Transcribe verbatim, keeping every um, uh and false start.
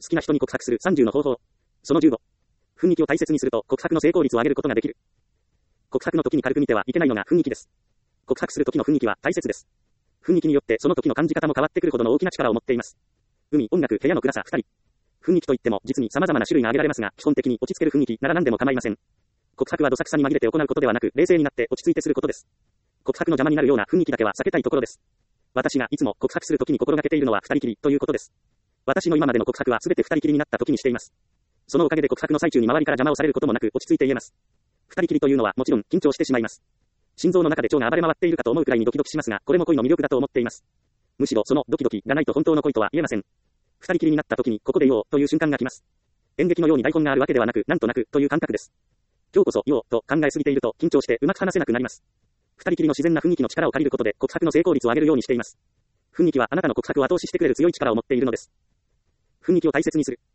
好きな人に告白するさんじゅうの方法。そのじゅうご。雰囲気を大切にすると告白の成功率を上げることができる。告白の時に軽く見てはいけないのが雰囲気です。告白する時の雰囲気は大切です。雰囲気によってその時の感じ方も変わってくるほどの大きな力を持っています。海、音楽、部屋の暗さ、二人。雰囲気といっても実に様々な種類が挙げられますが、基本的に落ち着ける雰囲気なら何でも構いません。告白はどさくさに紛れて行うことではなく、冷静になって落ち着いてすることです。告白の邪魔になるような雰囲気だけは避けたいところです。私がいつも告白するときに心がけているのは二人きりということです。私の今までの告白はすべて二人きりになったときにしています。そのおかげで告白の最中に周りから邪魔をされることもなく落ち着いて言えます。二人きりというのはもちろん緊張してしまいます。心臓の中で腸が暴れ回っているかと思うくらいにドキドキしますが、これも恋の魅力だと思っています。むしろそのドキドキがないと本当の恋とは言えません。二人きりになったときにここで言おうという瞬間が来ます。演劇のように台本があるわけではなく、なんとなくという感覚です。今日こそ言おうと考えすぎていると緊張してうまく話せなくなります。二人きりの自然な雰囲気の力を借りることで告白の成功率を上げるようにしています。雰囲気はあなたの告白を後押ししてくれる強い力を持っているのです。雰囲気を大切にする。